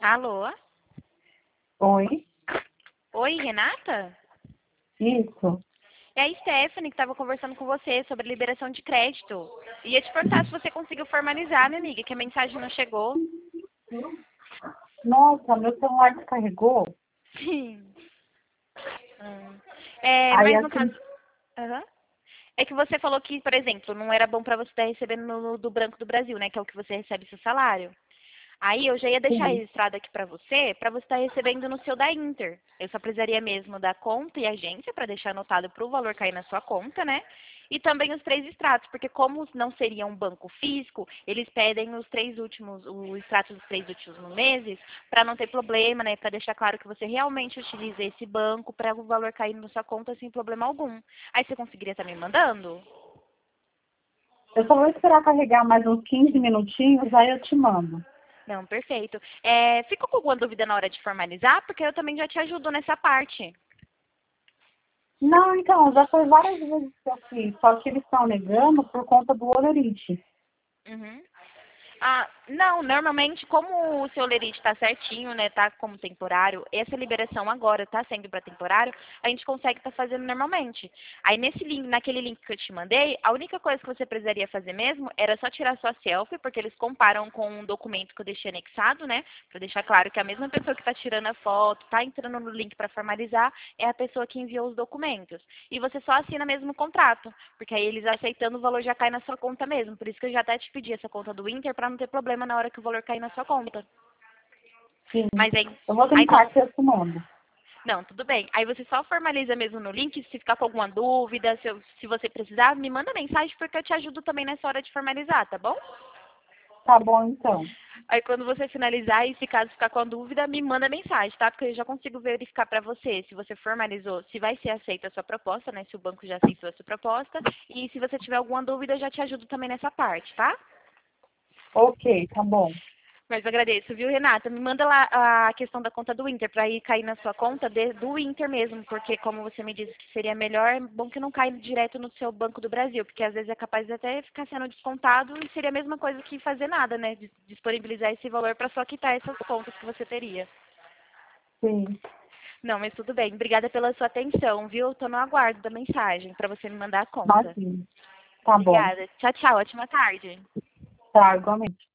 Alô? Oi, Oi, Renata? isso. É a Stephanie que estava conversando com você sobre liberação de crédito. Ia te perguntar se você conseguiu formalizar, minha amiga, que a mensagem não chegou. Nossa, meu celular descarregou. Sim. É, Aí mas no assim, caso. Aham. É que você falou que, por exemplo, não era bom para você estar recebendo do Banco do Brasil, né? Que é o que você recebe seu salário. Aí eu já ia deixar sim. registrado aqui para você estar recebendo no seu da Inter. Eu só precisaria mesmo da conta e agência para deixar anotado para o valor cair na sua conta, né? E também os três extratos, porque como não seria um banco físico, eles pedem os três últimos, o extrato dos três últimos meses, para não ter problema, né? Para deixar claro que você realmente utiliza esse banco para o valor cair na sua conta sem problema algum. Aí você conseguiria estar me mandando? Eu só vou esperar carregar mais uns 15 minutinhos, aí eu te mando. Não, perfeito. É, ficou com alguma dúvida na hora de formalizar? Porque eu também já te ajudo nessa parte. Não, então, já foi várias vezes que eu fiz, só que eles estão negando por conta do olerite. Uhum. Ah, não, normalmente, como o seu lerite está certinho, né, tá como temporário, essa liberação agora está sendo para temporário, a gente consegue estar fazendo normalmente. Aí nesse link, naquele link que eu te mandei, a única coisa que você precisaria fazer mesmo era só tirar sua selfie, porque eles comparam com um documento que eu deixei anexado, né, para deixar claro que a mesma pessoa que está tirando a foto, está entrando no link para formalizar, é a pessoa que enviou os documentos. E você só assina mesmo o contrato. Porque aí eles aceitando o valor já cai na sua conta mesmo. Por isso que eu já até te pedi essa conta do Inter para não ter problema na hora que o valor cair na sua conta. Sim. Mas aí, Eu vou aí tentar então, aqui, eu te mando. não, tudo bem. Aí você só formaliza mesmo no link, se ficar com alguma dúvida, se você precisar, me manda mensagem porque eu te ajudo também nessa hora de formalizar, tá bom? Tá bom, então. Aí quando você finalizar e se caso ficar com a dúvida, me manda mensagem, tá? Porque eu já consigo verificar para você se você formalizou, se vai ser aceita a sua proposta, né? Se o banco já aceitou a sua proposta. E se você tiver alguma dúvida, eu já te ajudo também nessa parte, tá? Ok, tá bom. Mas agradeço, viu, Renata? Me manda lá a questão da conta do Inter, para ir cair na sua conta do Inter mesmo, porque como você me disse que seria melhor, é bom que não caia direto no seu Banco do Brasil, porque às vezes é capaz de até ficar sendo descontado e seria a mesma coisa que fazer nada, né? Disponibilizar esse valor para só quitar essas contas que você teria. Sim, Não, mas tudo bem. Obrigada pela sua atenção, viu? Estou no aguardo da mensagem para você me mandar a conta. imagina. Tá bom. Obrigada. Tchau, tchau. Ótima tarde. Tá, igualmente.